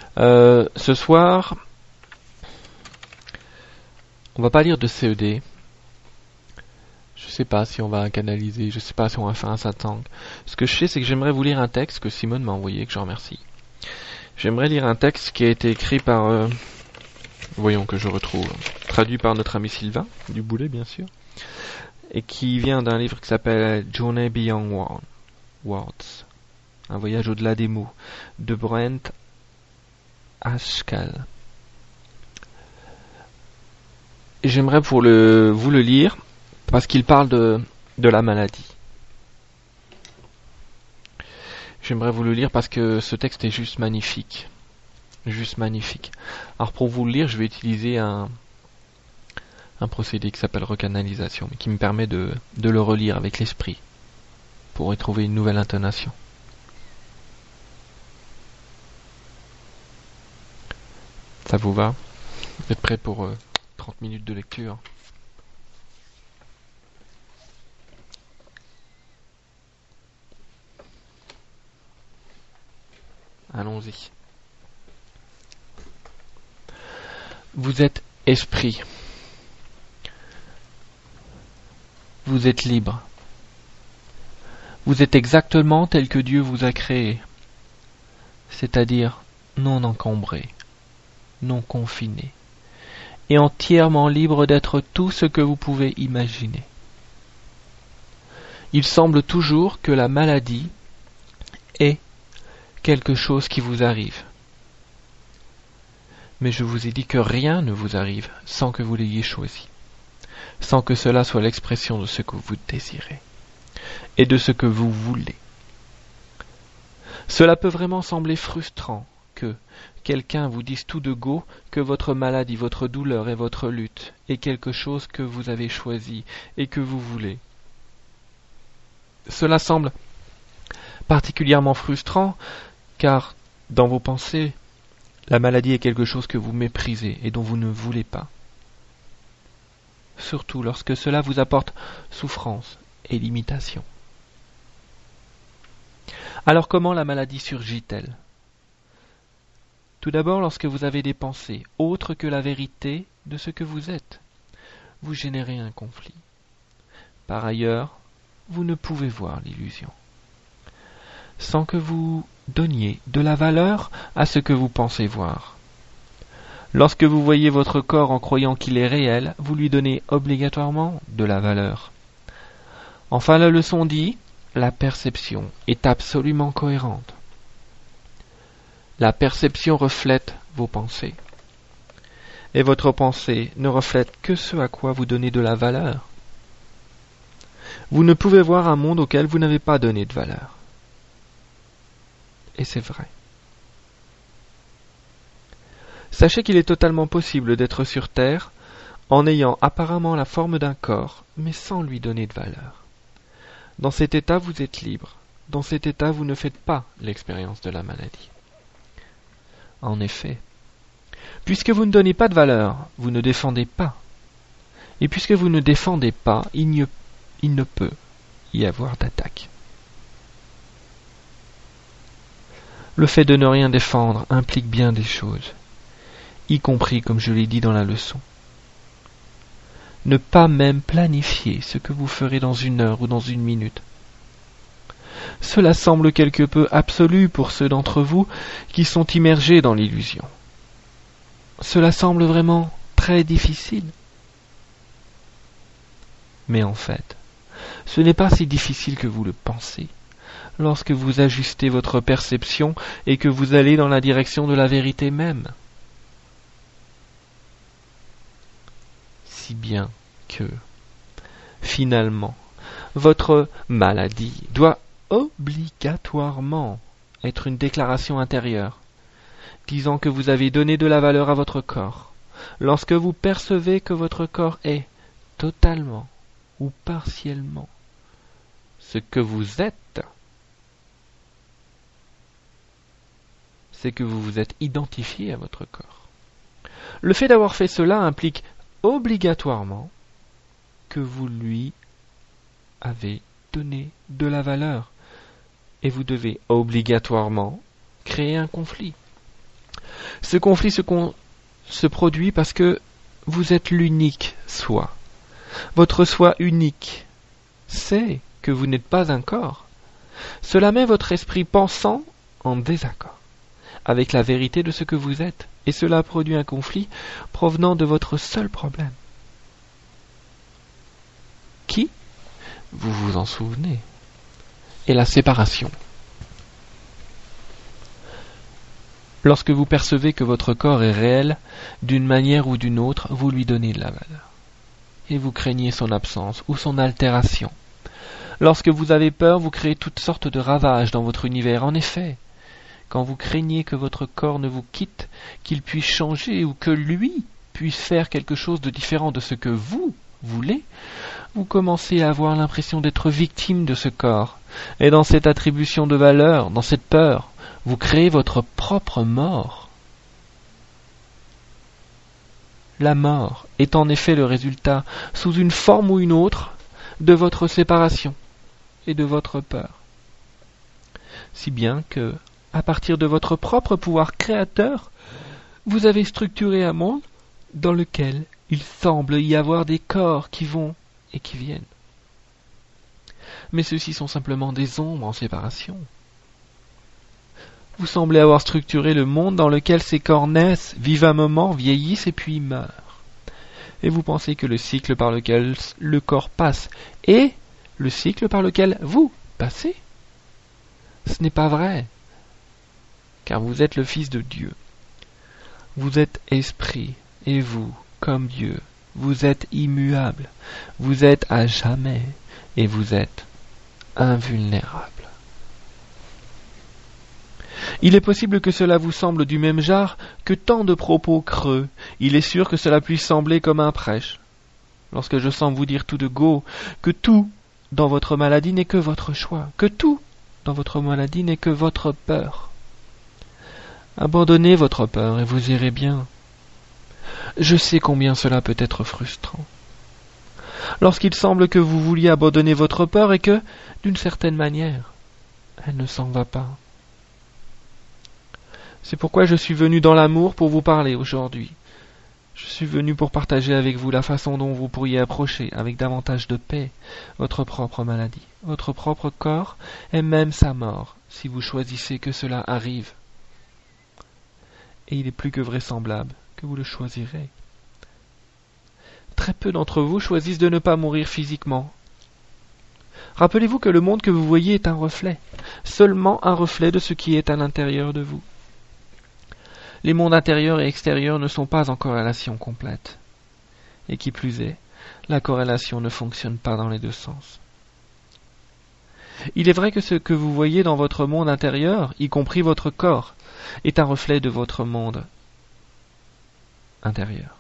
Ce soir, on va pas lire de CED. Je sais pas si on va canaliser, je sais pas si on va faire un satang. Ce que je sais, c'est que j'aimerais vous lire un texte que Simone m'a envoyé, que je remercie. J'aimerais lire un texte qui a été écrit par... voyons que je retrouve. Traduit par notre ami Sylvain, du Boulet bien sûr. Et qui vient d'un livre qui s'appelle Journey Beyond Words. Un voyage au-delà des mots. De Brent Ashkal. Et j'aimerais vous le lire parce qu'il parle de la maladie. J'aimerais vous le lire parce que ce texte est juste magnifique. Juste magnifique. Alors pour vous le lire, je vais utiliser un procédé qui s'appelle recanalisation, mais qui me permet de le relire avec l'esprit pour y trouver une nouvelle intonation. Ça vous va? Vous êtes prêts pour 30 minutes de lecture? Allons-y. Vous êtes esprit. Vous êtes libre. Vous êtes exactement tel que Dieu vous a créé, c'est-à-dire non encombré, non confiné, et entièrement libre d'être tout ce que vous pouvez imaginer. Il semble toujours que la maladie est quelque chose qui vous arrive. Mais je vous ai dit que rien ne vous arrive sans que vous l'ayez choisi, sans que cela soit l'expression de ce que vous désirez et de ce que vous voulez. Cela peut vraiment sembler frustrant que quelqu'un vous dise tout de go que votre maladie, votre douleur et votre lutte est quelque chose que vous avez choisi et que vous voulez. Cela semble particulièrement frustrant car dans vos pensées, la maladie est quelque chose que vous méprisez et dont vous ne voulez pas. Surtout lorsque cela vous apporte souffrance et limitation. Alors comment la maladie surgit-elle? Tout d'abord lorsque vous avez des pensées autres que la vérité de ce que vous êtes. Vous générez un conflit. Par ailleurs, vous ne pouvez voir l'illusion sans que vous donniez de la valeur à ce que vous pensez voir. Lorsque vous voyez votre corps en croyant qu'il est réel, vous lui donnez obligatoirement de la valeur. Enfin, la leçon dit, la perception est absolument cohérente. La perception reflète vos pensées. Et votre pensée ne reflète que ce à quoi vous donnez de la valeur. Vous ne pouvez voir un monde auquel vous n'avez pas donné de valeur. Et c'est vrai. Sachez qu'il est totalement possible d'être sur Terre en ayant apparemment la forme d'un corps, mais sans lui donner de valeur. Dans cet état, vous êtes libre. Dans cet état, vous ne faites pas l'expérience de la maladie. En effet, puisque vous ne donnez pas de valeur, vous ne défendez pas. Et puisque vous ne défendez pas, il ne peut y avoir d'attaque. Le fait de ne rien défendre implique bien des choses, y compris, comme je l'ai dit dans la leçon. Ne pas même planifier ce que vous ferez dans 1 heure ou dans 1 minute. Cela semble quelque peu absolu pour ceux d'entre vous qui sont immergés dans l'illusion. Cela semble vraiment très difficile. Mais en fait, ce n'est pas si difficile que vous le pensez. Lorsque vous ajustez votre perception et que vous allez dans la direction de la vérité même. Si bien que, finalement, votre maladie doit obligatoirement être une déclaration intérieure, disant que vous avez donné de la valeur à votre corps. Lorsque vous percevez que votre corps est totalement ou partiellement ce que vous êtes, c'est que vous vous êtes identifié à votre corps. Le fait d'avoir fait cela implique obligatoirement que vous lui avez donné de la valeur. Et vous devez obligatoirement créer un conflit. Ce conflit se produit parce que vous êtes l'unique soi. Votre soi unique sait que vous n'êtes pas un corps. Cela met votre esprit pensant en désaccord avec la vérité de ce que vous êtes, et cela produit un conflit provenant de votre seul problème. Qui, vous vous en souvenez, est la séparation. Lorsque vous percevez que votre corps est réel, d'une manière ou d'une autre, vous lui donnez de la valeur. Et vous craignez son absence ou son altération. Lorsque vous avez peur, vous créez toutes sortes de ravages dans votre univers. En effet, quand vous craignez que votre corps ne vous quitte, qu'il puisse changer ou que lui puisse faire quelque chose de différent de ce que vous voulez, vous commencez à avoir l'impression d'être victime de ce corps. Et dans cette attribution de valeur, dans cette peur, vous créez votre propre mort. La mort est en effet le résultat, sous une forme ou une autre, de votre séparation et de votre peur. Si bien que, à partir de votre propre pouvoir créateur, vous avez structuré un monde dans lequel il semble y avoir des corps qui vont et qui viennent. Mais ceux-ci sont simplement des ombres en séparation. Vous semblez avoir structuré le monde dans lequel ces corps naissent, vivent un moment, vieillissent et puis meurent. Et vous pensez que le cycle par lequel le corps passe est le cycle par lequel vous passez. Ce n'est pas vrai, car vous êtes le Fils de Dieu. Vous êtes esprit, et vous, comme Dieu, vous êtes immuable, vous êtes à jamais, et vous êtes invulnérable. Il est possible que cela vous semble du même genre que tant de propos creux. Il est sûr que cela puisse sembler comme un prêche. Lorsque je sens vous dire tout de go, que tout dans votre maladie n'est que votre choix, que tout dans votre maladie n'est que votre peur. Abandonnez votre peur et vous irez bien. Je sais combien cela peut être frustrant. Lorsqu'il semble que vous vouliez abandonner votre peur et que, d'une certaine manière, elle ne s'en va pas. C'est pourquoi je suis venu dans l'amour pour vous parler aujourd'hui. Je suis venu pour partager avec vous la façon dont vous pourriez approcher avec davantage de paix votre propre maladie, votre propre corps et même sa mort, si vous choisissez que cela arrive. Et il est plus que vraisemblable que vous le choisirez. Très peu d'entre vous choisissent de ne pas mourir physiquement. Rappelez-vous que le monde que vous voyez est un reflet, seulement un reflet de ce qui est à l'intérieur de vous. Les mondes intérieurs et extérieurs ne sont pas en corrélation complète. Et qui plus est, la corrélation ne fonctionne pas dans les deux sens. Il est vrai que ce que vous voyez dans votre monde intérieur, y compris votre corps, est un reflet de votre monde intérieur.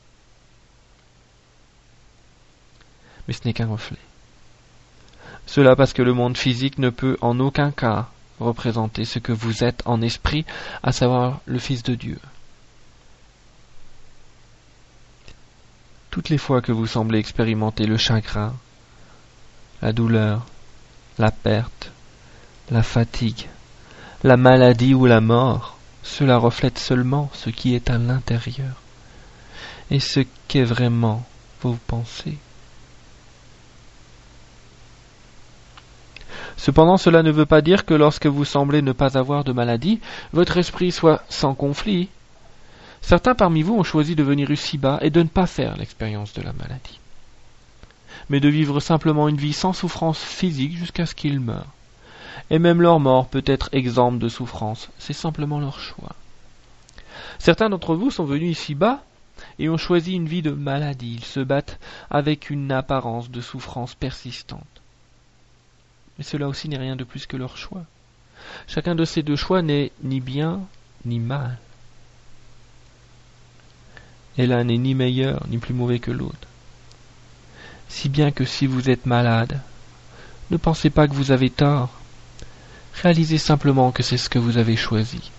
Mais ce n'est qu'un reflet. Cela parce que le monde physique ne peut en aucun cas représenter ce que vous êtes en esprit, à savoir le Fils de Dieu. Toutes les fois que vous semblez expérimenter le chagrin, la douleur, la perte, la fatigue, la maladie ou la mort, cela reflète seulement ce qui est à l'intérieur et ce qu'est vraiment vos pensées. Cependant, cela ne veut pas dire que lorsque vous semblez ne pas avoir de maladie, votre esprit soit sans conflit. Certains parmi vous ont choisi de venir ici-bas et de ne pas faire l'expérience de la maladie, mais de vivre simplement une vie sans souffrance physique jusqu'à ce qu'ils meurent. Et même leur mort peut être exempte de souffrance, c'est simplement leur choix. Certains d'entre vous sont venus ici-bas et ont choisi une vie de maladie. Ils se battent avec une apparence de souffrance persistante. Mais cela aussi n'est rien de plus que leur choix. Chacun de ces deux choix n'est ni bien ni mal. Et l'un n'est ni meilleur ni plus mauvais que l'autre. Si bien que si vous êtes malade, ne pensez pas que vous avez tort. Réalisez simplement que c'est ce que vous avez choisi.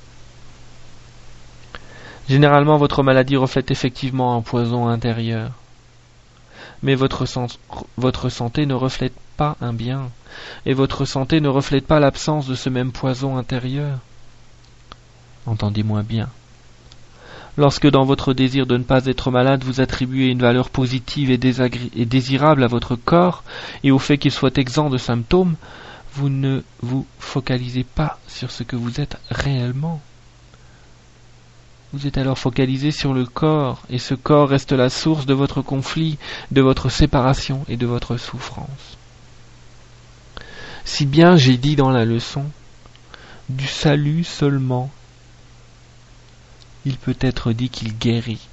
Généralement, votre maladie reflète effectivement un poison intérieur. Mais votre santé ne reflète pas un bien, et votre santé ne reflète pas l'absence de ce même poison intérieur. Entendez-moi bien. Lorsque dans votre désir de ne pas être malade, vous attribuez une valeur positive et désirable à votre corps et au fait qu'il soit exempt de symptômes, vous ne vous focalisez pas sur ce que vous êtes réellement. Vous êtes alors focalisé sur le corps, et ce corps reste la source de votre conflit, de votre séparation et de votre souffrance. Si bien j'ai dit dans la leçon, du salut seulement, il peut être dit qu'il guérit.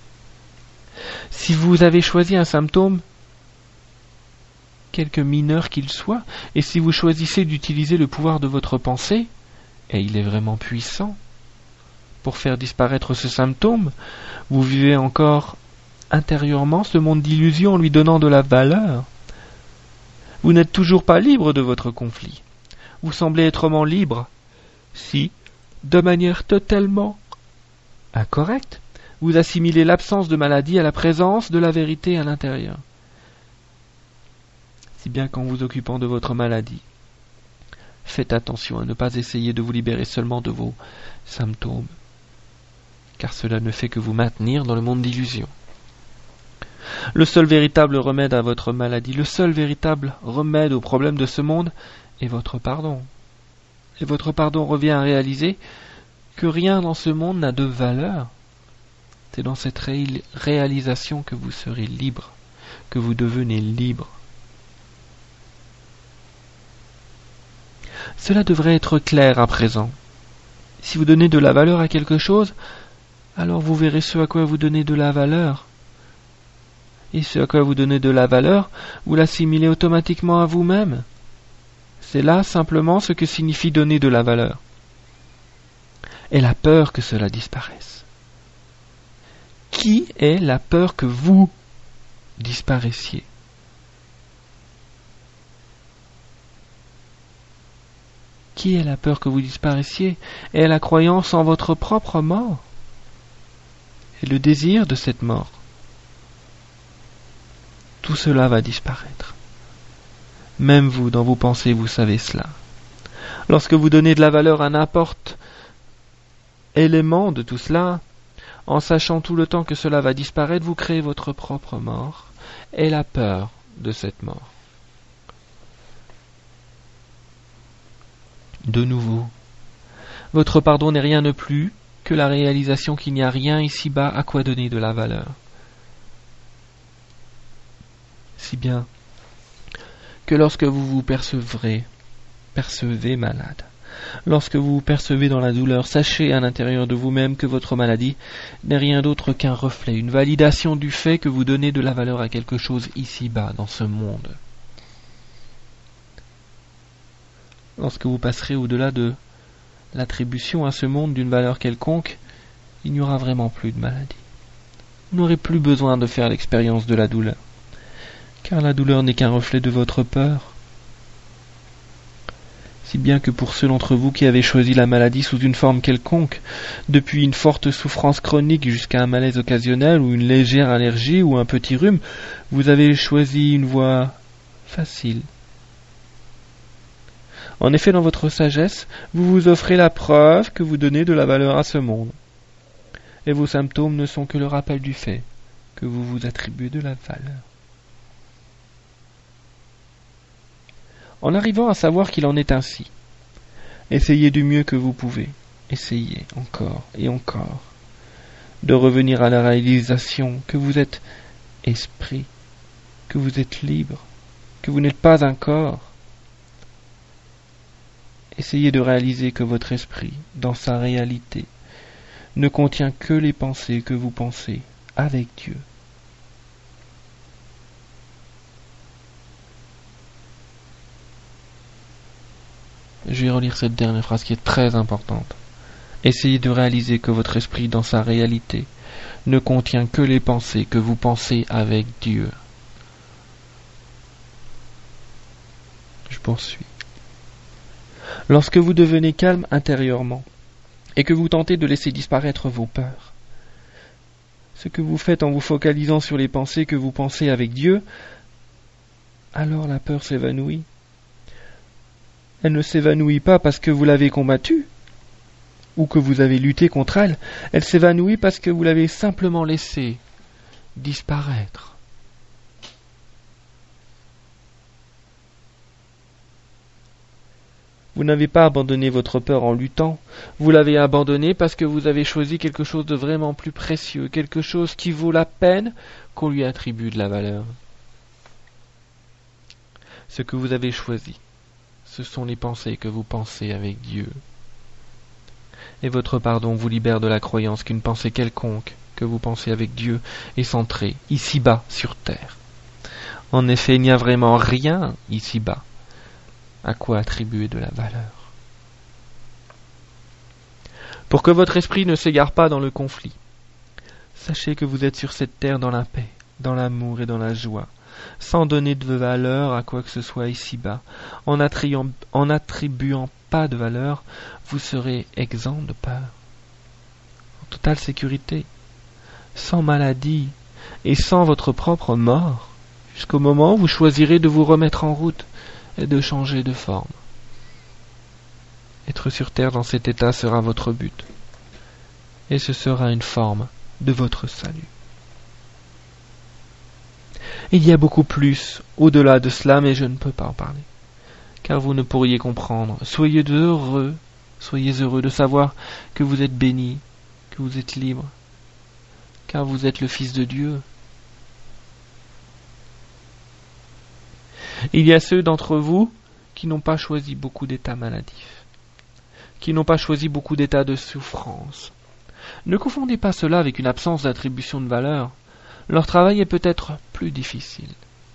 Si vous avez choisi un symptôme, quelque mineur qu'il soit, et si vous choisissez d'utiliser le pouvoir de votre pensée, et il est vraiment puissant, pour faire disparaître ce symptôme, vous vivez encore intérieurement ce monde d'illusion en lui donnant de la valeur. Vous n'êtes toujours pas libre de votre conflit. Vous semblez être libre si, de manière totalement incorrecte, vous assimilez l'absence de maladie à la présence de la vérité à l'intérieur. Si bien qu'en vous occupant de votre maladie, faites attention à ne pas essayer de vous libérer seulement de vos symptômes, car cela ne fait que vous maintenir dans le monde d'illusion. Le seul véritable remède à votre maladie, le seul véritable remède aux problèmes de ce monde est votre pardon. Et votre pardon revient à réaliser que rien dans ce monde n'a de valeur. C'est dans cette réalisation que vous serez libre, que vous devenez libre. Cela devrait être clair à présent. Si vous donnez de la valeur à quelque chose, alors vous verrez ce à quoi vous donnez de la valeur. Et ce à quoi vous donnez de la valeur, vous l'assimilez automatiquement à vous-même. C'est là simplement ce que signifie donner de la valeur. Et la peur que cela disparaisse. Qui est la peur que vous disparaissiez? Qui est la peur que vous disparaissiez? Est la croyance en votre propre mort et le désir de cette mort. Tout cela va disparaître. Même vous, dans vos pensées, vous savez cela. Lorsque vous donnez de la valeur à n'importe élément de tout cela, en sachant tout le temps que cela va disparaître, vous créez votre propre mort et la peur de cette mort. De nouveau, votre pardon n'est rien de plus que la réalisation qu'il n'y a rien ici-bas à quoi donner de la valeur. Si bien que lorsque vous vous percevez malade, lorsque vous vous percevez dans la douleur, sachez à l'intérieur de vous-même que votre maladie n'est rien d'autre qu'un reflet, une validation du fait que vous donnez de la valeur à quelque chose ici-bas, dans ce monde. Lorsque vous passerez au-delà de l'attribution à ce monde d'une valeur quelconque, il n'y aura vraiment plus de maladie. Vous n'aurez plus besoin de faire l'expérience de la douleur, car la douleur n'est qu'un reflet de votre peur. Si bien que pour ceux d'entre vous qui avez choisi la maladie sous une forme quelconque, depuis une forte souffrance chronique jusqu'à un malaise occasionnel ou une légère allergie ou un petit rhume, vous avez choisi une voie facile. En effet, dans votre sagesse, vous vous offrez la preuve que vous donnez de la valeur à ce monde. Et vos symptômes ne sont que le rappel du fait que vous vous attribuez de la valeur. En arrivant à savoir qu'il en est ainsi, essayez du mieux que vous pouvez, essayez encore et encore, de revenir à la réalisation que vous êtes esprit, que vous êtes libre, que vous n'êtes pas un corps. Essayez de réaliser que votre esprit, dans sa réalité, ne contient que les pensées que vous pensez avec Dieu. Je vais relire cette dernière phrase qui est très importante. Essayez de réaliser que votre esprit, dans sa réalité, ne contient que les pensées que vous pensez avec Dieu. Je poursuis. Lorsque vous devenez calme intérieurement et que vous tentez de laisser disparaître vos peurs, ce que vous faites en vous focalisant sur les pensées que vous pensez avec Dieu, alors la peur s'évanouit. Elle ne s'évanouit pas parce que vous l'avez combattue, ou que vous avez lutté contre elle, elle s'évanouit parce que vous l'avez simplement laissée disparaître. Vous n'avez pas abandonné votre peur en luttant, vous l'avez abandonnée parce que vous avez choisi quelque chose de vraiment plus précieux, quelque chose qui vaut la peine qu'on lui attribue de la valeur. Ce que vous avez choisi, ce sont les pensées que vous pensez avec Dieu. Et votre pardon vous libère de la croyance qu'une pensée quelconque que vous pensez avec Dieu est centrée ici-bas sur terre. En effet, il n'y a vraiment rien ici-bas à quoi attribuer de la valeur. Pour que votre esprit ne s'égare pas dans le conflit, sachez que vous êtes sur cette terre dans la paix, dans l'amour et dans la joie, sans donner de valeur à quoi que ce soit ici-bas. En n'attribuant pas de valeur, vous serez exempt de peur, en totale sécurité, sans maladie et sans votre propre mort, jusqu'au moment où vous choisirez de vous remettre en route et de changer de forme. Être sur terre dans cet état sera votre but, et ce sera une forme de votre salut. Il y a beaucoup plus au-delà de cela, mais je ne peux pas en parler, car vous ne pourriez comprendre. Soyez heureux de savoir que vous êtes béni, que vous êtes libre, car vous êtes le Fils de Dieu. Il y a ceux d'entre vous qui n'ont pas choisi beaucoup d'états maladifs, qui n'ont pas choisi beaucoup d'états de souffrance. Ne confondez pas cela avec une absence d'attribution de valeur. Leur travail est peut-être plus difficile.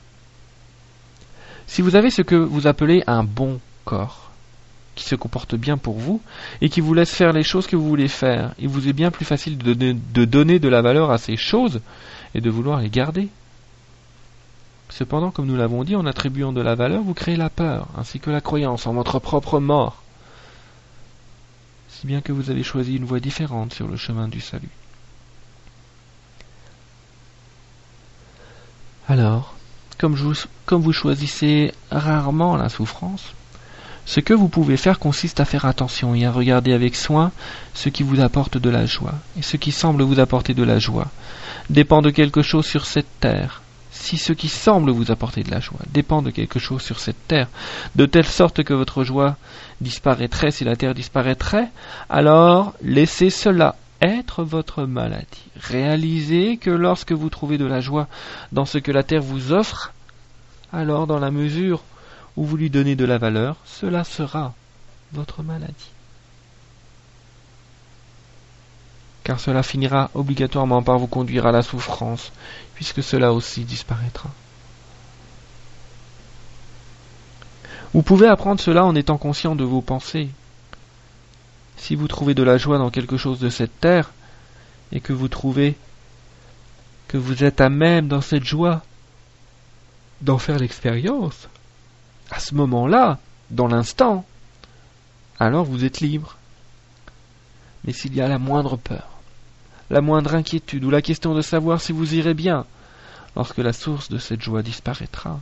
Si vous avez ce que vous appelez un bon corps, qui se comporte bien pour vous et qui vous laisse faire les choses que vous voulez faire, il vous est bien plus facile de donner de la valeur à ces choses et de vouloir les garder. Cependant, comme nous l'avons dit, en attribuant de la valeur, vous créez la peur, ainsi que la croyance en votre propre mort, si bien que vous avez choisi une voie différente sur le chemin du salut. Alors, comme vous choisissez rarement la souffrance, ce que vous pouvez faire consiste à faire attention et à regarder avec soin ce qui vous apporte de la joie. Et ce qui semble vous apporter de la joie dépend de quelque chose sur cette terre. Si ce qui semble vous apporter de la joie dépend de quelque chose sur cette terre, de telle sorte que votre joie disparaîtrait si la terre disparaîtrait, alors laissez cela être votre maladie. Réalisez que lorsque vous trouvez de la joie dans ce que la terre vous offre, alors dans la mesure où vous lui donnez de la valeur, cela sera votre maladie. Car cela finira obligatoirement par vous conduire à la souffrance, puisque cela aussi disparaîtra. Vous pouvez apprendre cela en étant conscient de vos pensées. Si vous trouvez de la joie dans quelque chose de cette terre, et que vous trouvez que vous êtes à même dans cette joie d'en faire l'expérience, à ce moment-là, dans l'instant, alors vous êtes libre. Mais s'il y a la moindre peur, la moindre inquiétude ou la question de savoir si vous irez bien, lorsque la source de cette joie disparaîtra,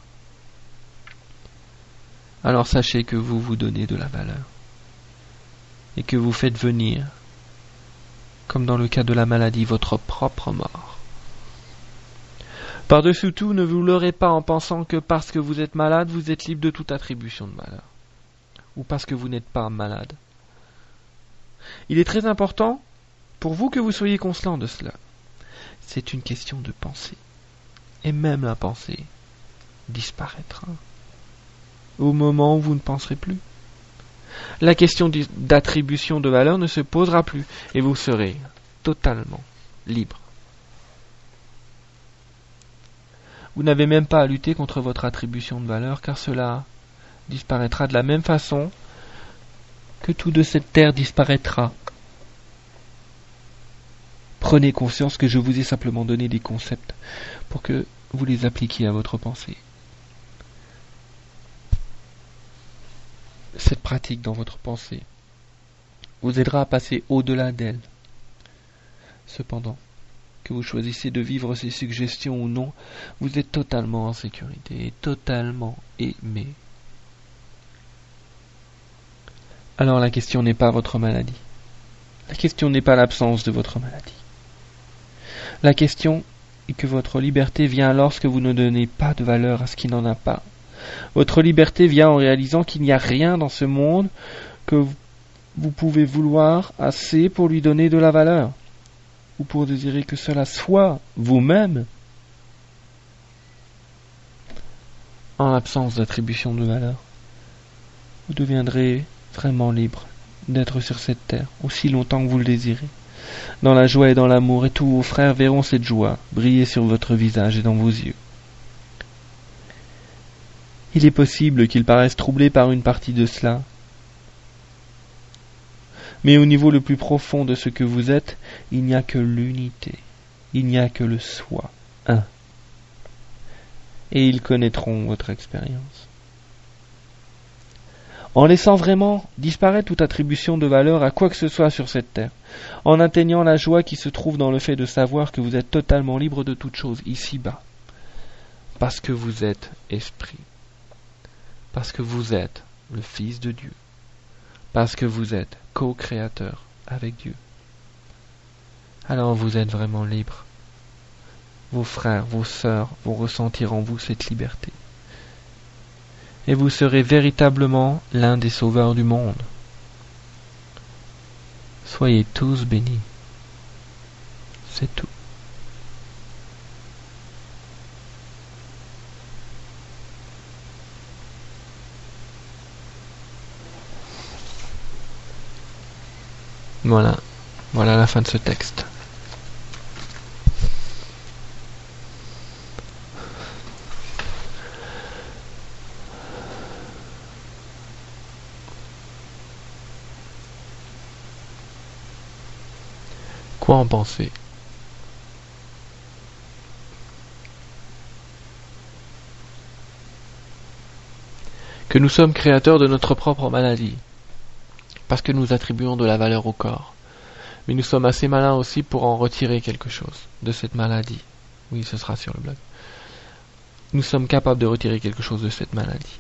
alors sachez que vous vous donnez de la valeur et que vous faites venir, comme dans le cas de la maladie, votre propre mort. Par-dessus tout, ne vous leurrez pas en pensant que parce que vous êtes malade, vous êtes libre de toute attribution de malheur, ou parce que vous n'êtes pas malade. Il est très important pour vous que vous soyez conscient de cela. C'est une question de pensée. Et même la pensée disparaîtra au moment où vous ne penserez plus. La question d'attribution de valeur ne se posera plus et vous serez totalement libre. Vous n'avez même pas à lutter contre votre attribution de valeur, car cela disparaîtra de la même façon que tout de cette terre disparaîtra. Prenez conscience que je vous ai simplement donné des concepts pour que vous les appliquiez à votre pensée. Cette pratique dans votre pensée vous aidera à passer au-delà d'elle. Cependant, que vous choisissez de vivre ces suggestions ou non, vous êtes totalement en sécurité et totalement aimé. Alors la question n'est pas votre maladie, La question n'est pas l'absence de votre maladie. La question est que votre liberté vient lorsque vous ne donnez pas de valeur à ce qui n'en a pas. Votre liberté vient en réalisant qu'il n'y a rien dans ce monde que vous pouvez vouloir assez pour lui donner de la valeur, ou pour désirer que cela soit vous-même. En l'absence d'attribution de valeur, vous deviendrez vraiment libre d'être sur cette terre aussi longtemps que vous le désirez, dans la joie et dans l'amour, et tous vos frères verront cette joie briller sur votre visage et dans vos yeux. Il est possible qu'ils paraissent troublés par une partie de cela, mais au niveau le plus profond de ce que vous êtes, il n'y a que l'unité, il n'y a que le soi, un. Et ils connaîtront votre expérience. En laissant vraiment disparaître toute attribution de valeur à quoi que ce soit sur cette terre, en atteignant la joie qui se trouve dans le fait de savoir que vous êtes totalement libre de toute chose ici-bas, parce que vous êtes esprit, parce que vous êtes le Fils de Dieu, parce que vous êtes co-créateur avec Dieu. Alors vous êtes vraiment libre. Vos frères, vos sœurs vont ressentir en vous cette liberté. Et vous serez véritablement l'un des sauveurs du monde. Soyez tous bénis. C'est tout. Voilà la fin de ce texte. Quoi en penser? Que nous sommes créateurs de notre propre maladie, parce que nous attribuons de la valeur au corps. Mais nous sommes assez malins aussi pour en retirer quelque chose de cette maladie. Oui, ce sera sur le blog. Nous sommes capables de retirer quelque chose de cette maladie.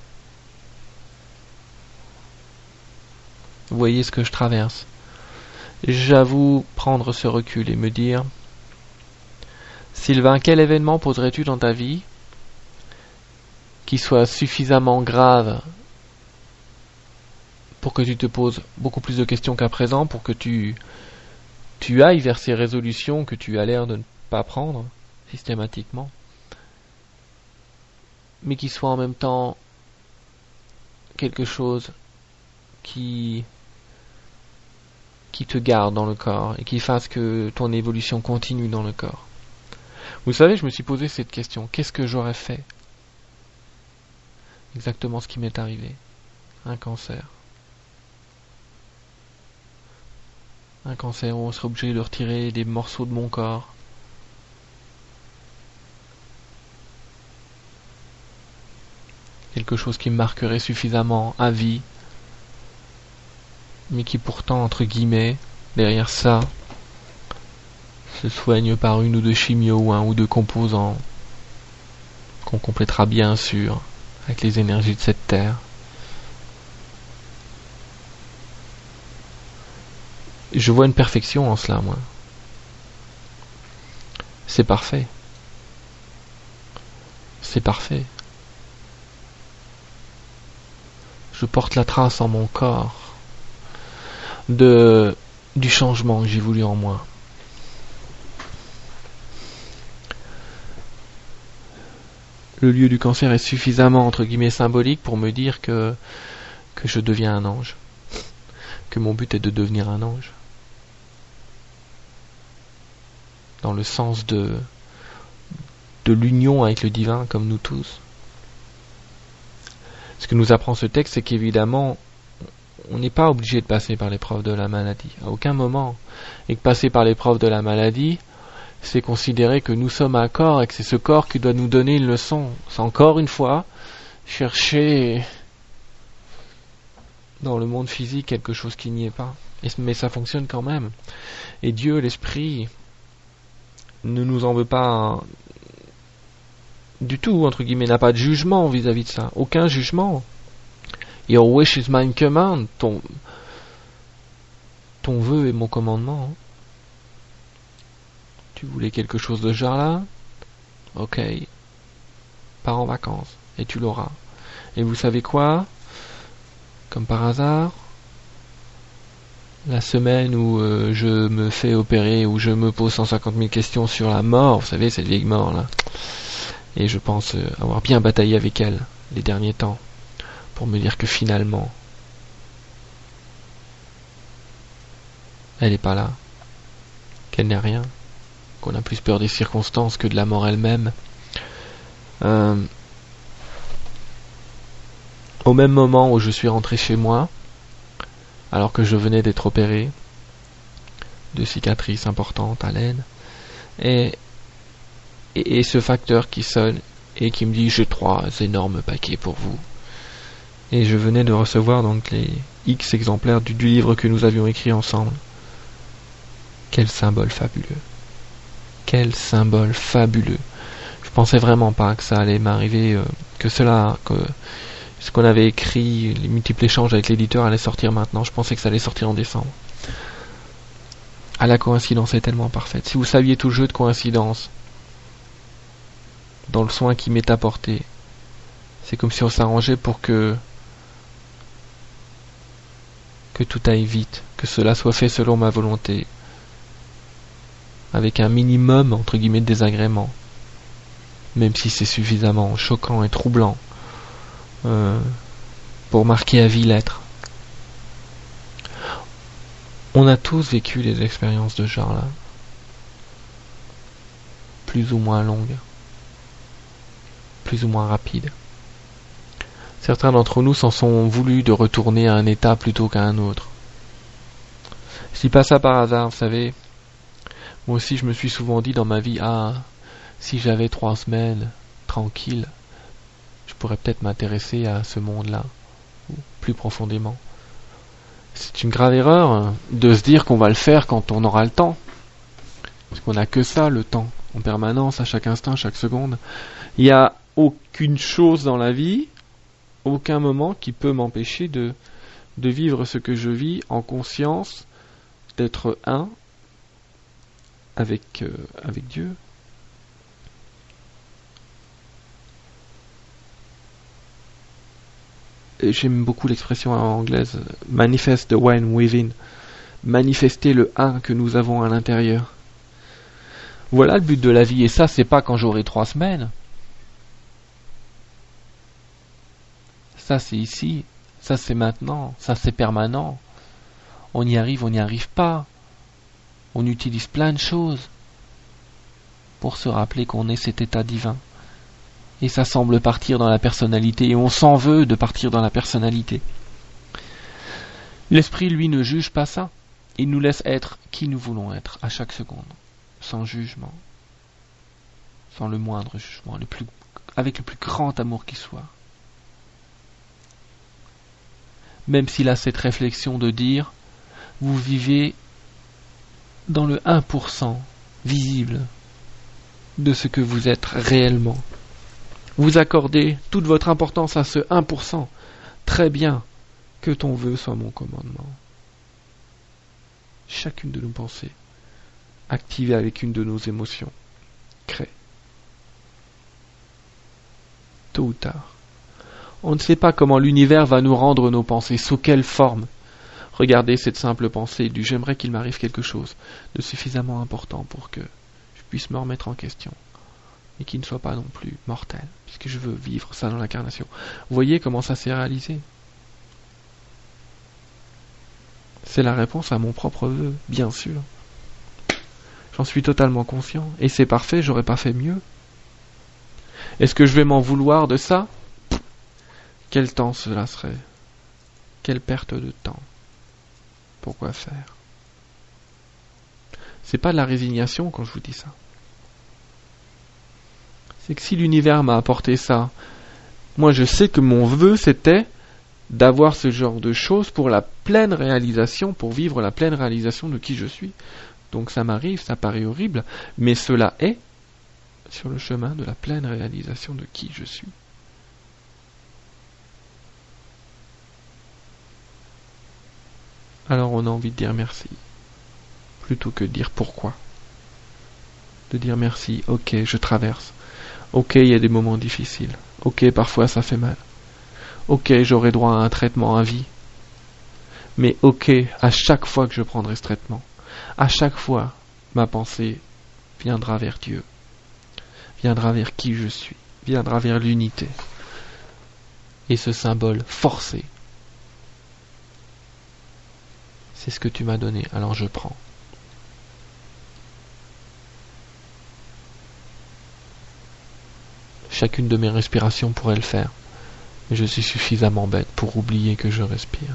Vous voyez ce que je traverse. J'avoue prendre ce recul et me dire, Sylvain, quel événement poserais-tu dans ta vie qui soit suffisamment grave pour que tu te poses beaucoup plus de questions qu'à présent, pour que tu ailles vers ces résolutions que tu as l'air de ne pas prendre systématiquement, mais qui soit en même temps quelque chose qui te garde dans le corps et qui fasse que ton évolution continue dans le corps. Vous savez, je me suis posé cette question, qu'est-ce que j'aurais fait? Exactement ce qui m'est arrivé. Un cancer. Un cancer où on serait obligé de retirer des morceaux de mon corps. Quelque chose qui me marquerait suffisamment à vie, mais qui pourtant, entre guillemets, derrière ça, se soigne par une ou deux chimios ou un ou deux composants qu'on complétera bien sûr avec les énergies de cette terre. Je vois une perfection en cela, moi. C'est parfait. C'est parfait. Je porte la trace en mon corps du changement que j'ai voulu en moi. Le lieu du cancer est suffisamment, entre guillemets, symbolique pour me dire que je deviens un ange. Que mon but est de devenir un ange. Dans le sens de l'union avec le divin, comme nous tous. Ce que nous apprend ce texte, c'est qu'évidemment, on n'est pas obligé de passer par l'épreuve de la maladie, à aucun moment. Et que passer par l'épreuve de la maladie, c'est considérer que nous sommes un corps et que c'est ce corps qui doit nous donner une leçon. C'est encore une fois chercher dans le monde physique quelque chose qui n'y est pas. Mais ça fonctionne quand même. Et Dieu, l'Esprit, ne nous en veut pas du tout, entre guillemets, n'a pas de jugement vis-à-vis de ça. Aucun jugement. Your wish is my command. Ton vœu est mon commandement. Hein. Tu voulais quelque chose de ce genre-là? Ok. Pars en vacances. Et tu l'auras. Et vous savez quoi? Comme par hasard, la semaine où je me fais opérer, où je me pose 150 000 questions sur la mort, vous savez, cette vieille mort là, et je pense avoir bien bataillé avec elle les derniers temps, pour me dire que finalement, elle n'est pas là, qu'elle n'est rien, qu'on a plus peur des circonstances que de la mort elle-même. Au même moment où je suis rentré chez moi, alors que je venais d'être opéré, de cicatrices importantes à l'aine, et ce facteur qui sonne et qui me dit j'ai 3 énormes paquets pour vous. Et je venais de recevoir donc les X exemplaires du livre que nous avions écrit ensemble. Quel symbole fabuleux. Quel symbole fabuleux. Je pensais vraiment pas que ça allait m'arriver, que ce qu'on avait écrit, les multiples échanges avec l'éditeur allait sortir maintenant. Je pensais que ça allait sortir en décembre. Ah, la coïncidence est tellement parfaite. Si vous saviez tout le jeu de coïncidence dans le soin qui m'est apporté, c'est comme si on s'arrangeait pour que tout aille vite, que cela soit fait selon ma volonté, avec un minimum entre guillemets de désagrément, même si c'est suffisamment choquant et troublant pour marquer à vie l'être. On a tous vécu des expériences de ce genre-là, plus ou moins longues, plus ou moins rapides. Certains d'entre nous s'en sont voulus de retourner à un état plutôt qu'à un autre. Je dis pas ça par hasard, vous savez. Moi aussi, je me suis souvent dit dans ma vie, si j'avais 3 semaines tranquilles, je pourrais peut-être m'intéresser à ce monde-là, plus profondément. C'est une grave erreur de se dire qu'on va le faire quand on aura le temps. Parce qu'on n'a que ça, le temps, en permanence, à chaque instant, à chaque seconde. Il n'y a aucune chose dans la vie, aucun moment qui peut m'empêcher de vivre ce que je vis en conscience, d'être un avec Dieu. Et j'aime beaucoup l'expression anglaise manifest the one within, manifester le un que nous avons à l'intérieur. Voilà le but de la vie, et ça c'est pas quand j'aurai 3 semaines. Ça c'est ici, ça c'est maintenant, ça c'est permanent. On y arrive, on n'y arrive pas. On utilise plein de choses pour se rappeler qu'on est cet état divin. Et ça semble partir dans la personnalité, et on s'en veut de partir dans la personnalité. L'esprit, lui, ne juge pas ça. Il nous laisse être qui nous voulons être à chaque seconde, sans jugement, sans le moindre jugement, avec le plus grand amour qui soit. Même s'il a cette réflexion de dire, vous vivez dans le 1% visible de ce que vous êtes réellement. Vous accordez toute votre importance à ce 1%. Très bien, que ton vœu soit mon commandement. Chacune de nos pensées, activée avec une de nos émotions, crée. Tôt ou tard. On ne sait pas comment l'univers va nous rendre nos pensées, sous quelle forme. Regardez cette simple pensée du « j'aimerais qu'il m'arrive quelque chose de suffisamment important pour que je puisse me remettre en question ». Et qui ne soit pas non plus mortel, puisque je veux vivre ça dans l'incarnation. Vous voyez comment ça s'est réalisé? C'est la réponse à mon propre vœu, bien sûr. J'en suis totalement conscient, et c'est parfait, j'aurais pas fait mieux. Est-ce que je vais m'en vouloir de ça? Quel temps cela serait? Quelle perte de temps? Pourquoi faire? C'est pas de la résignation quand je vous dis ça. C'est que si l'univers m'a apporté ça, moi je sais que mon vœu c'était d'avoir ce genre de choses pour la pleine réalisation, pour vivre la pleine réalisation de qui je suis. Donc ça m'arrive, ça paraît horrible, mais cela est sur le chemin de la pleine réalisation de qui je suis. alors on a envie de dire merci, plutôt que de dire pourquoi. De dire merci, ok, je traverse. Ok, il y a des moments difficiles. Ok, parfois ça fait mal. Ok, j'aurai droit à un traitement à vie. Mais ok, à chaque fois que je prendrai ce traitement, à chaque fois, ma pensée viendra vers Dieu, viendra vers qui je suis, viendra vers l'unité. Et ce symbole forcé, c'est ce que tu m'as donné, alors je prends. Chacune de mes respirations pourrait le faire, mais je suis suffisamment bête pour oublier que je respire.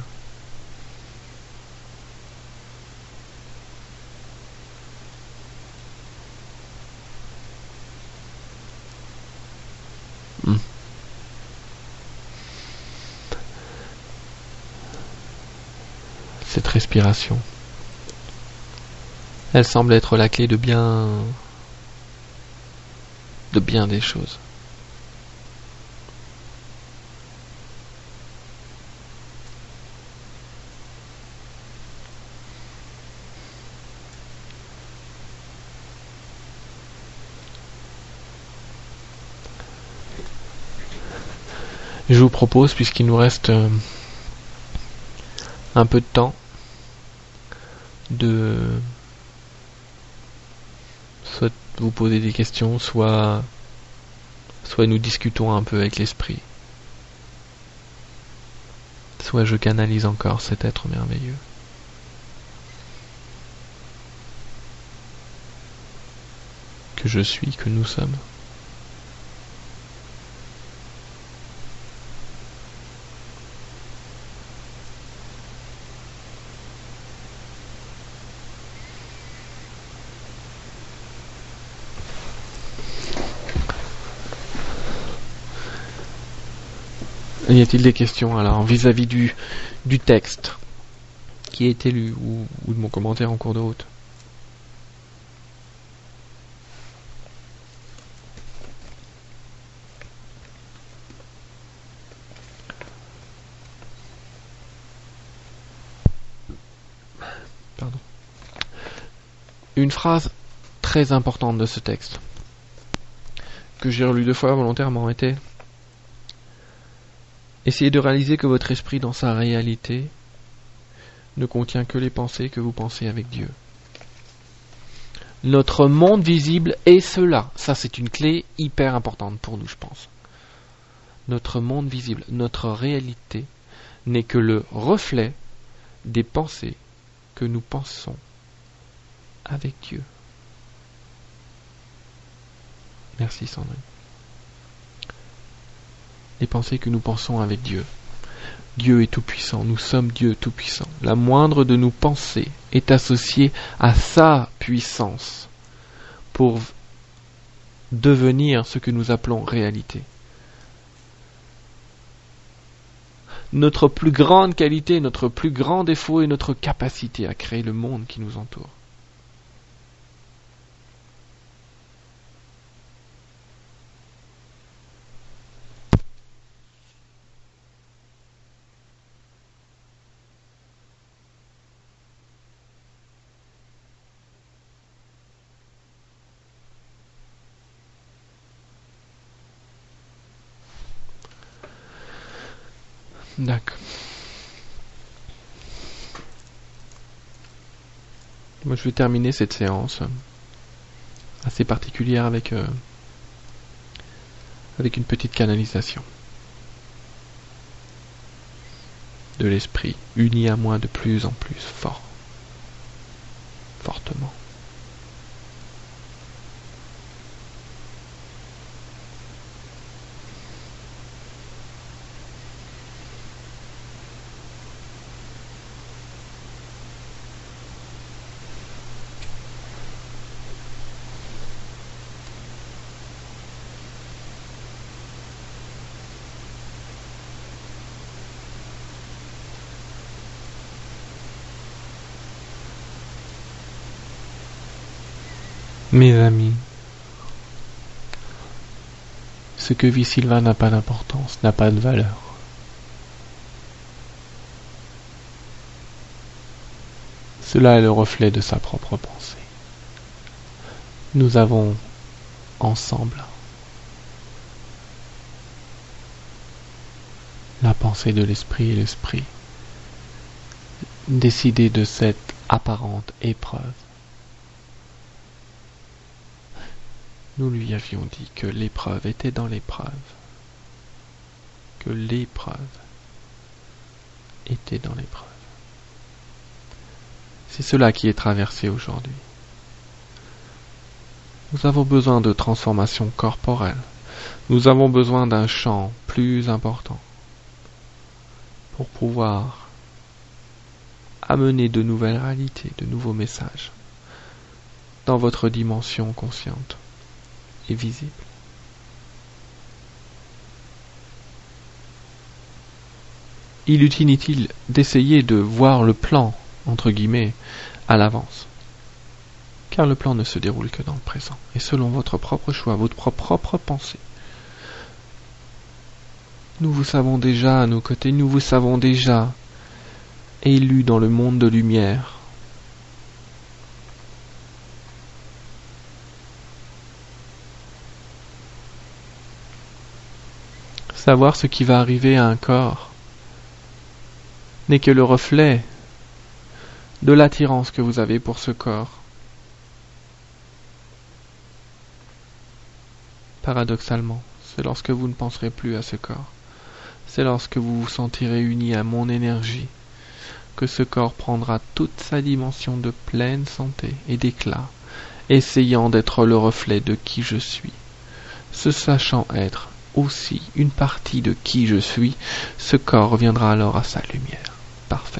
Cette respiration, elle semble être la clé de bien des choses. Je vous propose, puisqu'il nous reste un peu de temps, de soit vous poser des questions, soit nous discutons un peu avec l'esprit, soit je canalise encore cet être merveilleux. Que je suis, que nous sommes. Y a-t-il des questions alors vis-à-vis du texte qui a été lu ou de mon commentaire en cours de route? Pardon. Une phrase très importante de ce texte que j'ai relu 2 fois volontairement était: essayez de réaliser que votre esprit dans sa réalité ne contient que les pensées que vous pensez avec Dieu. Notre monde visible est cela. Ça, c'est une clé hyper importante pour nous, je pense. Notre monde visible, notre réalité, n'est que le reflet des pensées que nous pensons avec Dieu. Merci Sandrine. Les pensées que nous pensons avec Dieu. Dieu est tout-puissant, nous sommes Dieu tout-puissant. La moindre de nos pensées est associée à sa puissance pour devenir ce que nous appelons réalité. Notre plus grande qualité, notre plus grand défaut est notre capacité à créer le monde qui nous entoure. D'accord. Moi, je vais terminer cette séance assez particulière avec une petite canalisation de l'esprit, uni à moi de plus en plus fortement. Mes amis, ce que vit Sylvain n'a pas d'importance, n'a pas de valeur. Cela est le reflet de sa propre pensée. Nous avons ensemble la pensée de l'esprit et l'esprit décidé de cette apparente épreuve. Nous lui avions dit que l'épreuve était dans l'épreuve, que l'épreuve était dans l'épreuve. C'est cela qui est traversé aujourd'hui. Nous avons besoin de transformation corporelle. Nous avons besoin d'un champ plus important pour pouvoir amener de nouvelles réalités, de nouveaux messages dans votre dimension consciente et visible. Il est inutile d'essayer de voir le plan, entre guillemets, à l'avance. Car le plan ne se déroule que dans le présent, et selon votre propre choix, votre propre pensée. Nous vous savons déjà à nos côtés, nous vous savons déjà élus dans le monde de lumière. Savoir ce qui va arriver à un corps n'est que le reflet de l'attirance que vous avez pour ce corps. Paradoxalement, c'est lorsque vous ne penserez plus à ce corps, c'est lorsque vous vous sentirez uni à mon énergie, que ce corps prendra toute sa dimension de pleine santé et d'éclat, essayant d'être le reflet de qui je suis. Se sachant être aussi une partie de qui je suis, ce corps reviendra alors à sa lumière parfaite.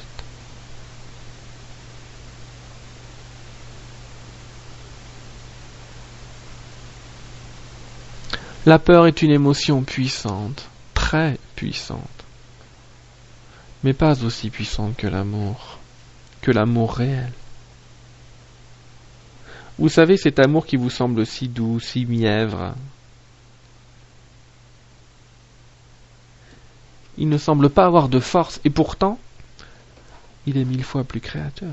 La peur est une émotion puissante, très puissante, mais pas aussi puissante que l'amour réel. Vous savez, cet amour qui vous semble si doux, si mièvre, il ne semble pas avoir de force, et pourtant, il est 1000 fois plus créateur.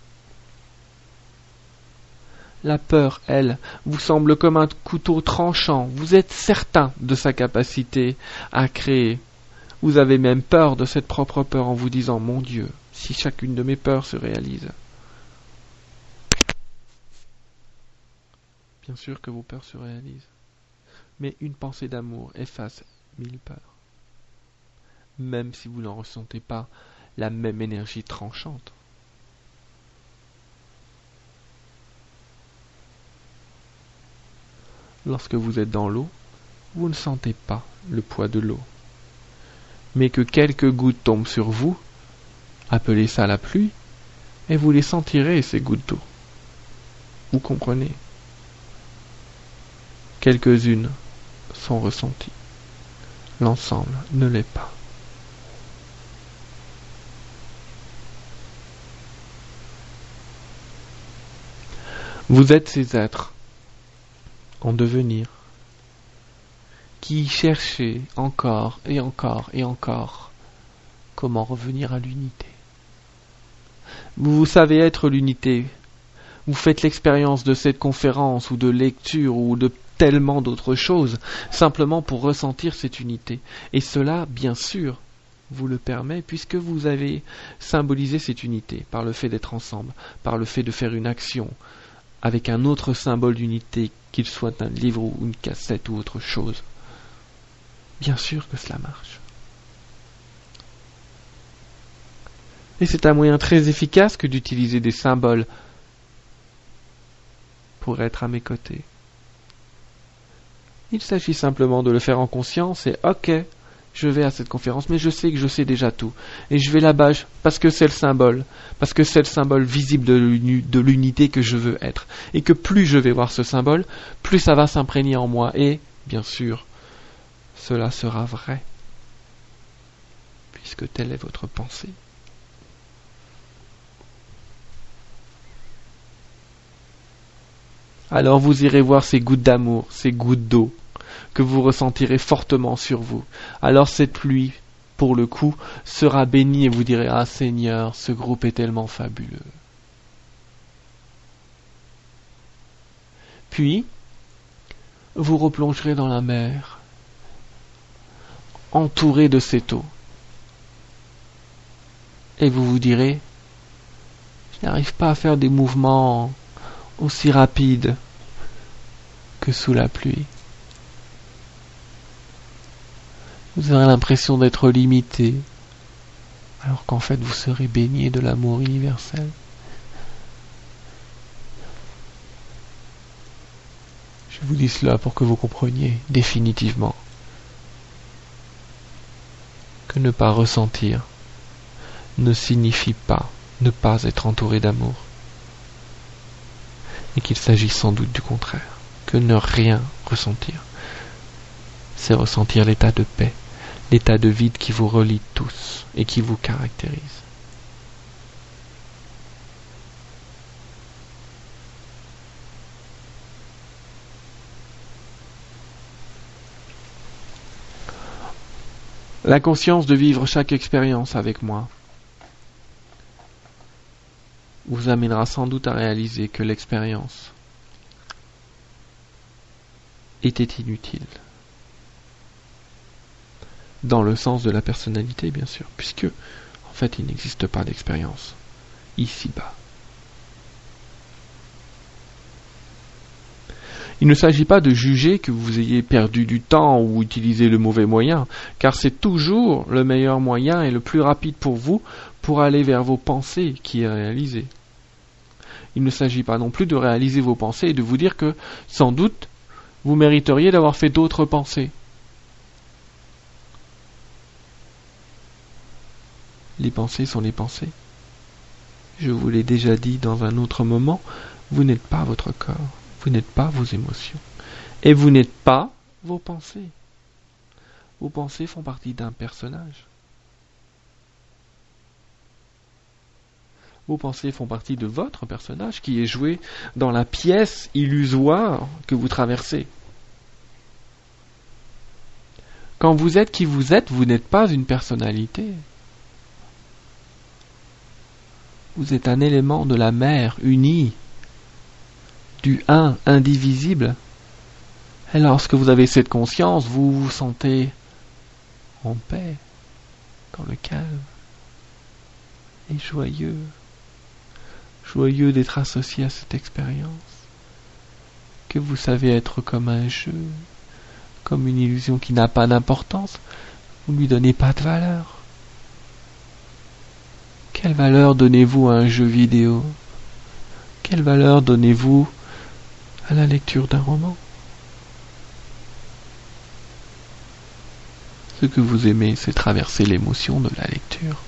La peur, elle, vous semble comme un couteau tranchant. Vous êtes certain de sa capacité à créer. Vous avez même peur de cette propre peur en vous disant « Mon Dieu, si chacune de mes peurs se réalise. » Bien sûr que vos peurs se réalisent. Mais une pensée d'amour efface 1000 peurs. Même si vous n'en ressentez pas la même énergie tranchante. Lorsque vous êtes dans l'eau, vous ne sentez pas le poids de l'eau. Mais que quelques gouttes tombent sur vous, appelez ça la pluie, et vous les sentirez, ces gouttes d'eau. Vous comprenez? Quelques-unes sont ressenties. L'ensemble ne l'est pas. Vous êtes ces êtres en devenir, qui cherchez encore et encore et encore comment revenir à l'unité. Vous savez être l'unité. Vous faites l'expérience de cette conférence ou de lecture ou de tellement d'autres choses, simplement pour ressentir cette unité. Et cela, bien sûr, vous le permet, puisque vous avez symbolisé cette unité par le fait d'être ensemble, par le fait de faire une action, avec un autre symbole d'unité, qu'il soit un livre ou une cassette ou autre chose. Bien sûr que cela marche. Et c'est un moyen très efficace que d'utiliser des symboles pour être à mes côtés. Il s'agit simplement de le faire en conscience et ok, je vais à cette conférence, mais je sais que je sais déjà tout. Et je vais là-bas parce que c'est le symbole visible de l'unité que je veux être. Et que plus je vais voir ce symbole, plus ça va s'imprégner en moi. Et, bien sûr, cela sera vrai, puisque telle est votre pensée. Alors vous irez voir ces gouttes d'amour, ces gouttes d'eau, que vous ressentirez fortement sur vous. Alors cette pluie, pour le coup, sera bénie et vous direz « Ah Seigneur, ce groupe est tellement fabuleux. » Puis, vous replongerez dans la mer, entouré de cette eau. Et vous vous direz, je n'arrive pas à faire des mouvements aussi rapides que sous la pluie. Vous aurez l'impression d'être limité, alors qu'en fait vous serez baigné de l'amour universel. Je vous dis cela pour que vous compreniez définitivement que ne pas ressentir ne signifie pas ne pas être entouré d'amour, et qu'il s'agit sans doute du contraire, que ne rien ressentir, c'est ressentir l'état de paix, l'état de vide qui vous relie tous et qui vous caractérise. La conscience de vivre chaque expérience avec moi vous amènera sans doute à réaliser que l'expérience était inutile. Dans le sens de la personnalité, bien sûr, puisque, en fait, il n'existe pas d'expérience ici-bas. Il ne s'agit pas de juger que vous ayez perdu du temps ou utilisé le mauvais moyen, car c'est toujours le meilleur moyen et le plus rapide pour vous pour aller vers vos pensées qui est réalisé. Il ne s'agit pas non plus de réaliser vos pensées et de vous dire que, sans doute, vous mériteriez d'avoir fait d'autres pensées. Les pensées sont les pensées. Je vous l'ai déjà dit dans un autre moment, vous n'êtes pas votre corps, vous n'êtes pas vos émotions, et vous n'êtes pas vos pensées. Vos pensées font partie d'un personnage. Vos pensées font partie de votre personnage qui est joué dans la pièce illusoire que vous traversez. Quand vous êtes qui vous êtes, vous n'êtes pas une personnalité. Vous êtes un élément de la mer uni, du un indivisible. Et lorsque vous avez cette conscience, vous vous sentez en paix, dans le calme, et joyeux. Joyeux d'être associé à cette expérience, que vous savez être comme un jeu, comme une illusion qui n'a pas d'importance, vous ne lui donnez pas de valeur. Quelle valeur donnez-vous à un jeu vidéo? Quelle valeur donnez-vous à la lecture d'un roman? Ce que vous aimez, c'est traverser l'émotion de la lecture.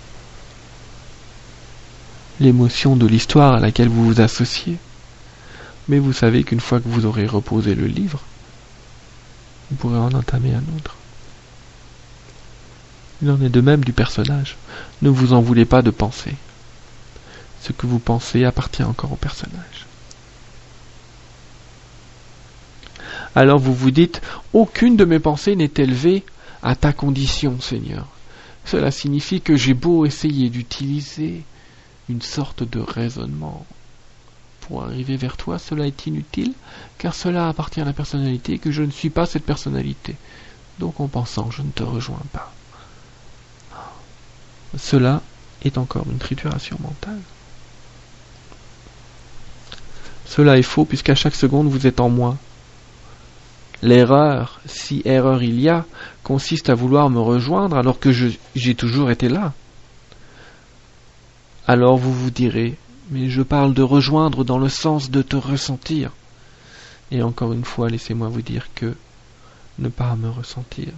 L'émotion de l'histoire à laquelle vous vous associez. Mais vous savez qu'une fois que vous aurez reposé le livre, vous pourrez en entamer un autre. Il en est de même du personnage. Ne vous en voulez pas de penser. Ce que vous pensez appartient encore au personnage. Alors vous vous dites, aucune de mes pensées n'est élevée à ta condition, Seigneur. Cela signifie que j'ai beau essayer d'utiliser une sorte de raisonnement pour arriver vers toi, cela est inutile, car cela appartient à la personnalité et que je ne suis pas cette personnalité. Donc en pensant, je ne te rejoins pas. Cela est encore une trituration mentale. Cela est faux puisqu'à chaque seconde vous êtes en moi. L'erreur, si erreur il y a, consiste à vouloir me rejoindre alors que j'ai toujours été là. Alors vous vous direz, mais je parle de rejoindre dans le sens de te ressentir. Et encore une fois, laissez-moi vous dire que ne pas me ressentir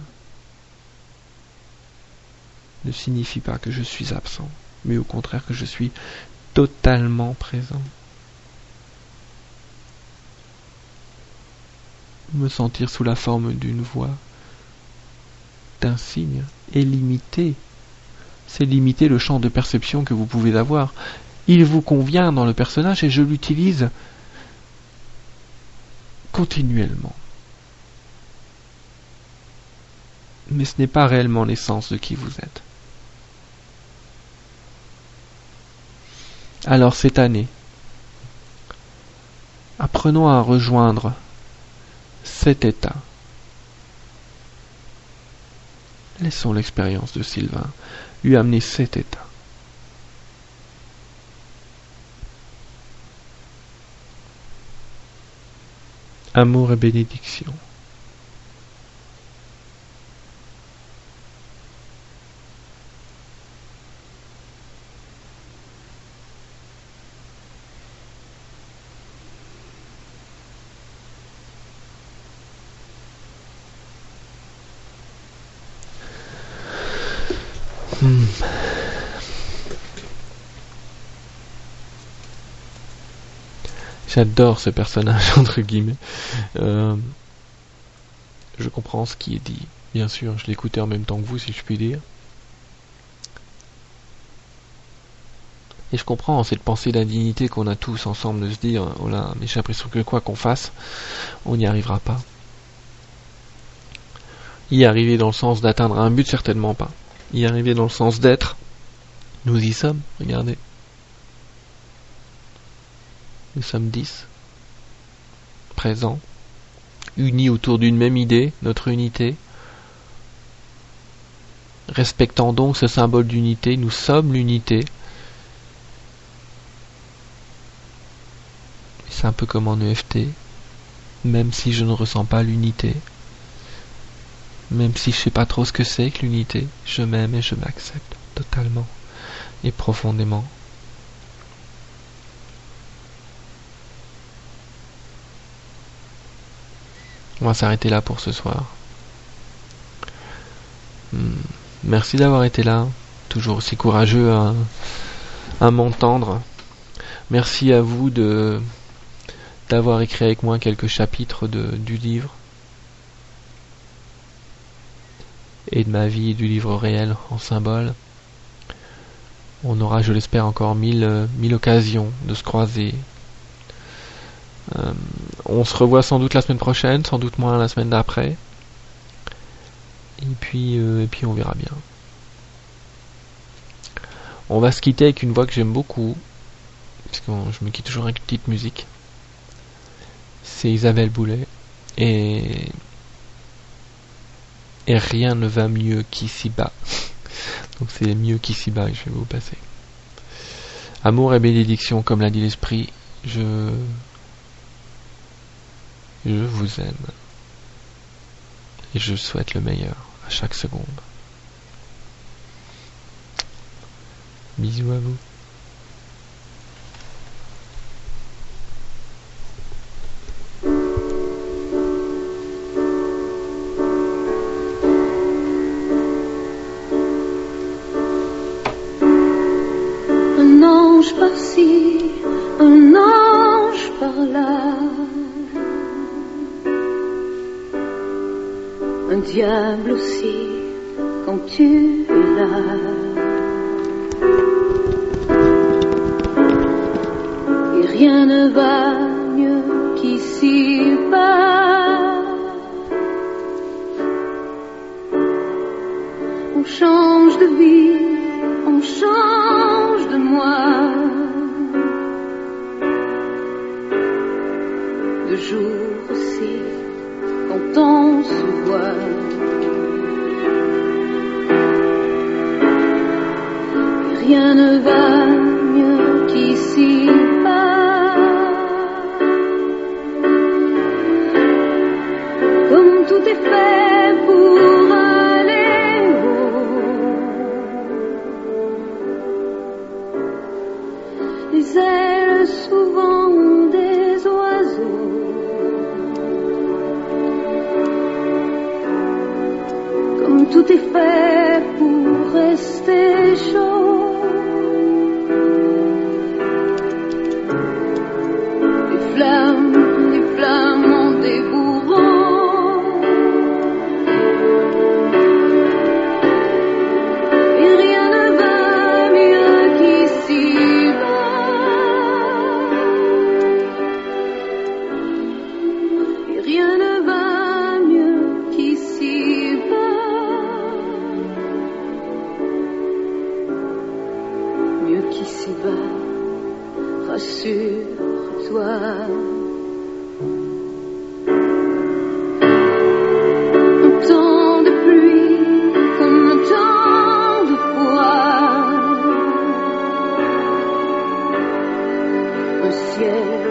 ne signifie pas que je suis absent, mais au contraire que je suis totalement présent. Me sentir sous la forme d'une voix, d'un signe, est limité. C'est limiter le champ de perception que vous pouvez avoir. Il vous convient dans le personnage et je l'utilise continuellement. Mais ce n'est pas réellement l'essence de qui vous êtes. Alors cette année, Apprenons à rejoindre cet état. Laissons l'expérience de Sylvain lui amener cet état. Amour et bénédiction. J'adore ce personnage, entre guillemets. Je comprends ce qui est dit. Bien sûr, je l'écoutais en même temps que vous, si je puis dire. Et je comprends cette pensée d'indignité qu'on a tous ensemble, de se dire, oh là, mais j'ai l'impression que quoi qu'on fasse, on n'y arrivera pas. Y arriver dans le sens d'atteindre un but, certainement pas. Y arriver dans le sens d'être, nous y sommes, regardez. Nous sommes 10, présents, unis autour d'une même idée, notre unité. Respectant donc ce symbole d'unité, nous sommes l'unité. C'est un peu comme en EFT, même si je ne ressens pas l'unité, même si je sais pas trop ce que c'est que l'unité, je m'aime et je m'accepte totalement et profondément. On va s'arrêter là pour ce soir. Merci d'avoir été là, toujours aussi courageux à m'entendre. Merci à vous d'avoir écrit avec moi quelques chapitres du livre et de ma vie et du livre réel en symbole. On aura, je l'espère, encore mille occasions de se croiser. On se revoit sans doute la semaine prochaine, sans doute moins la semaine d'après. Et puis on verra bien. On va se quitter avec une voix que j'aime beaucoup, parce que je me quitte toujours avec une petite musique. C'est Isabelle Boulay. Et rien ne va mieux qu'ici-bas. Donc c'est mieux qu'ici-bas que je vais vous passer. Amour et bénédiction, comme l'a dit l'esprit, je vous aime. Et je souhaite le meilleur à chaque seconde. Bisous à vous. Un ange par-ci, un ange par-là, un diable aussi quand tu es là. Et rien ne va mieux qu'ici-bas. On change de vie, on change de moi, de jour aussi quand on se voit. Et rien ne va mieux qu'ici-bas. Comme tout est fait pour aller haut. Les ailes souvent des oiseaux, comme tout est fait pour rester chaud. Les flammes en débourrant. Et rien ne va mieux qu'ici-bas. Et rien ne va mieux qu'ici-bas. ciel.